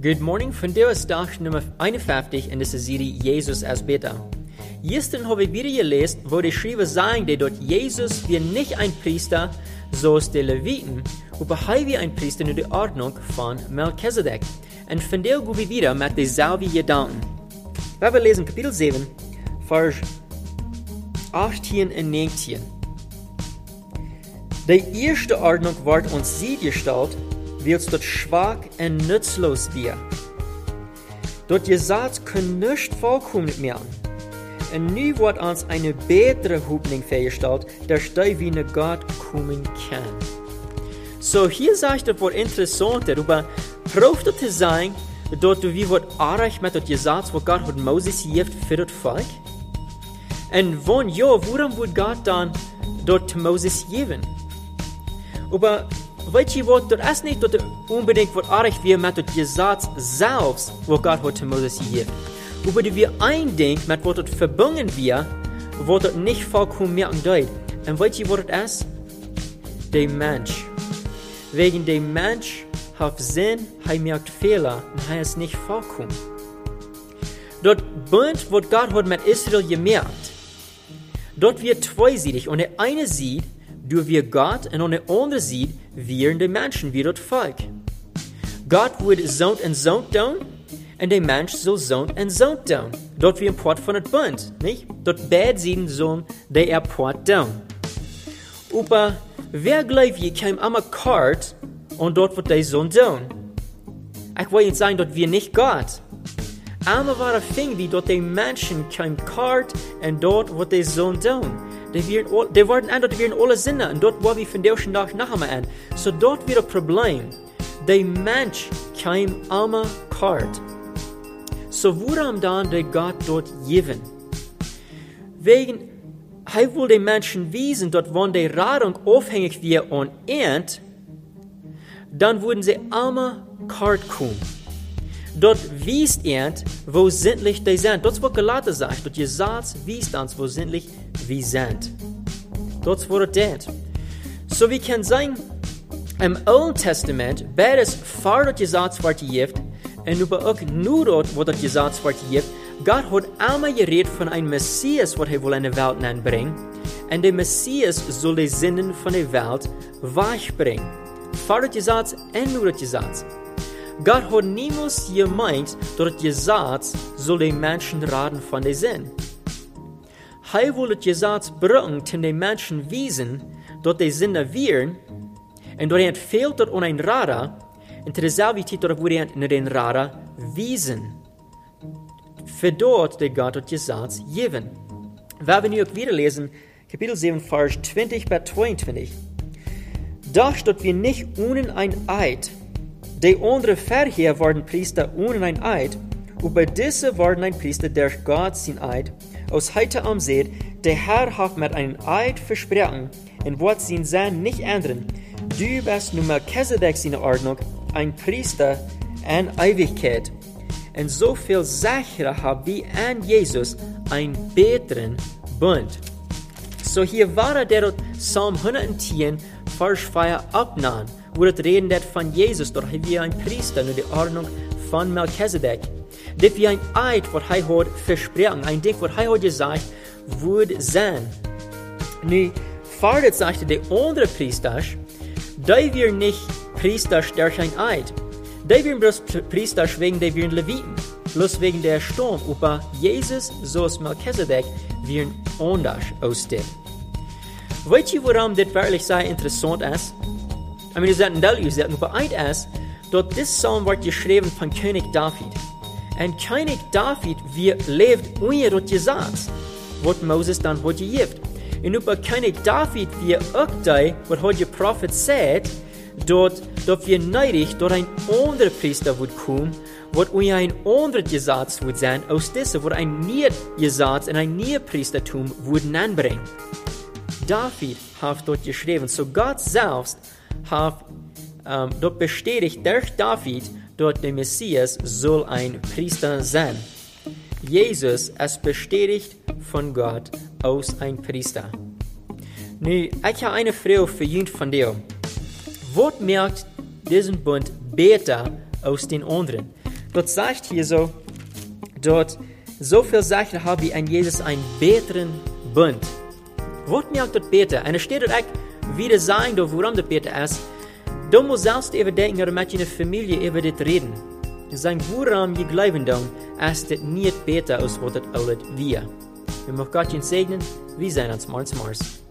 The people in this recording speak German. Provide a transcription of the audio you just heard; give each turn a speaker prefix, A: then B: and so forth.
A: Good morning, vandaag is dag nummer 51 in deze serie Jezus als Beter. Gestern habe ich wieder gelesen, wo die Schrift sagen, dass Jesus wir nicht ein Priester, so ist die Leviten, aber er ein Priester in der Ordnung von Melchizedek. Und vandaag gehen wir wieder mit derselben Gedanken. Wir lesen Kapitel 7, Vers 18 und 19. Die erste Ordnung wird uns gestellt, weil es dort schwach und nutzlos wird. Dort Gesetz kann nicht vollkommen werden. Und nu wird uns eine bessere Hoffnung vorgestellt, dass wir nach Gott kommen können. So hier sagt es, was interessant ist, aber braucht es zu sein, dass wir wird arg mit dem Gesetz, was Gott hat Moses gegeben für das Volk? Und wenn ja, warum wird Gott dann dort Moses geben? Aber weet je wat, dat is niet dat unbedingt wat arg weer met het Gesetz zelfs, wat Gott hat Moses gegeben. Aber die wir eindenken, mit was das verbunden wird, was das nicht vollkommen merken deut. Und weet je wat es ist? Der Mensch. Wegen der Mensch hat Sinn, er merkt Fehler und er ist nicht vollkommen. Das Bund, was Gott hat mit Israel gemerkt, dort wird zweiseitig. Und der eine sieht, durch wir Gott, und der andere sieht, wir die Menschen, wie das Volk. Gott wird Sohn und Sohn tun, und der Mensch soll Sohn und Sohn tun. Dort wie ein Port von dem Bund, nicht? Dort beide Seiten sollen der Port tun. Aber wer glaubt, je kam einmal Kart, und dort wird der Sohn tun? Ich will nicht sagen, dort wir nicht Gott. Einmal war es wie dort die Menschen kam Kart, und dort wird der Sohn tun. Die werden alle Sinne, und dort war wir von der Tag nachher an. So dort wird ein Problem. Der Mensch kam einmal Kart. So warum dann der Gott dort geben? Wegen, er will den Menschen wissen, dass wenn die Radung aufhängig wird und end, dann würden sie einmal Kart kommen. Dort wiest end, wo sinnlich die sind. Das wird Galater sagt, dort Gesetz wiest uns, wo sinnlich wir sind. Das wird das. So wie kann sein, im Alten Testament, beides vor das Gesetz wird gegeben, und aber auch nur dort, wo das Gesetz wird gegeben, Gott hat einmal geredet von einem Messias, was er will in die Welt anbringen, und der Messias soll die Sünden von der Welt wegbringen. Vor das Gesetz und nur das Gesetz. Gott hat niemals gemeint, dass das Gesetz soll den Menschen raten von der Sinn. Er will das Gesetz bringen, den den Menschen wiesen, dass die Sünder wären, und dass er fehlt dort an ein Radar, und zu derselben Zeit, dass er in den Radar wiesen. Für dort, der Gott das Gesetz geben. Wir nu auch wieder lesen, Kapitel 7, Vers 20 bis 22. Doch, dass wir nicht ohne ein Eid, die andere vorher waren Priester ohne ein Eid, über diese waren ein Priester, der Gott sein Eid aus heute ansieht, der Herr hat mit einem Eid versprochen, und wird sein Sein nicht ändern. Du bist nun Melchizedek seine Ordnung, ein Priester in Ewigkeit. Und so viel sicherer haben wir an Jesus einen besseren Bund. So hier war der Psalm 110, Vers 4 abnahm, wo das reden von Jesus, dort haben wir ein Priester in der Ordnung von Melchizedek. Das wie ein Eid, was er hat versprochen, ein Ding, was er hat gesagt, würde sein. Nu, vorher sagte der andere Priester, die wir nicht Priester durch ein Eid. Die wir bloß Priester wegen der wir Leviten, bloß wegen der Sturm, aber Jesus, so ist Melchizedek, wir anders aus dem. Weißt du, warum das wirklich sehr interessant ist? Ich meine, das ist ein aber eins ist, dass das Psalm wird geschrieben von König David. Und König David, lebt ohne das Gesetz, was Moses dann hat gegeben. Und über König David, auch die, was hat der Prophet sagt, dass wir neidig, dass ein anderer Priester wird kommen, was ein anderes Gesetz wird sein, aus diesem, wo ein neues Gesetz und ein neues Priestertum würden anbringen. David hat dort geschrieben, so Gott selbst hat dort bestätigt durch David, dass der Messias soll ein Priester sein. Jesus ist bestätigt von Gott als ein Priester. Nu, ich habe eine Frage für jeden von dir. Was merkt diesen Bund besser aus den anderen? dort sagt hier so, dort so viel Sachen haben wie ein Jesus einen besseren Bund. Wat mir auch dort beten? Und es steht dort auch wieder sagen, warum das beten ist. Du musst selbst über denken oder mit deiner Familie über das reden. Sagen, woran je glauben dann, ist das nicht besser als was das alles wir. Wir möchten Gott segnen, wir sehen uns morgens.